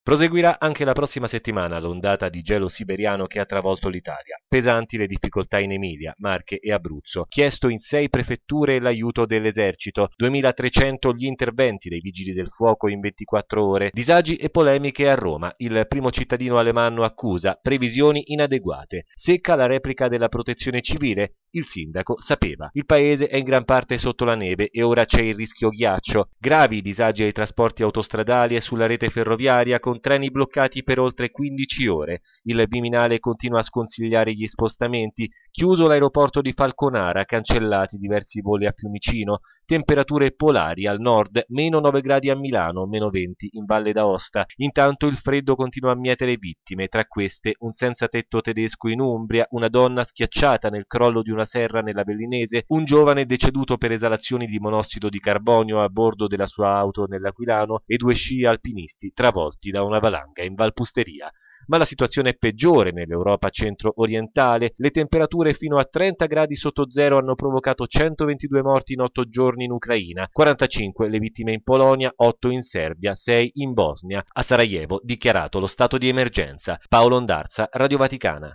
Proseguirà anche la prossima settimana l'ondata di gelo siberiano che ha travolto l'Italia. Pesanti le difficoltà in Emilia, Marche e Abruzzo. Chiesto in 6 prefetture l'aiuto dell'esercito. 2300 gli interventi dei vigili del fuoco in 24 ore. Disagi e polemiche a Roma. Il primo cittadino alemanno accusa previsioni inadeguate. Secca la replica della protezione civile. Il sindaco sapeva. Il paese è in gran parte sotto la neve e ora c'è il rischio ghiaccio. Gravi disagi ai trasporti autostradali e sulla rete ferroviaria con treni bloccati per oltre 15 ore. Il Viminale continua a sconsigliare gli spostamenti. Chiuso l'aeroporto di Falconara, cancellati diversi voli a Fiumicino. Temperature polari al nord, meno 9 gradi a Milano, meno 20 in Valle d'Aosta. Intanto il freddo continua a mietere vittime, tra queste un senza tetto tedesco in Umbria, una donna schiacciata nel crollo di una serra nella Bellinese, un giovane deceduto per esalazioni di monossido di carbonio a bordo della sua auto nell'Aquilano e 2 sci alpinisti travolti da una valanga in Valpusteria. Ma la situazione è peggiore nell'Europa centro-orientale. Le temperature fino a 30 gradi sotto zero hanno provocato 122 morti in 8 giorni in Ucraina, 45 le vittime in Polonia, 8 in Serbia, 6 in Bosnia. A Sarajevo dichiarato lo stato di emergenza. Paolo Ondarza, Radio Vaticana.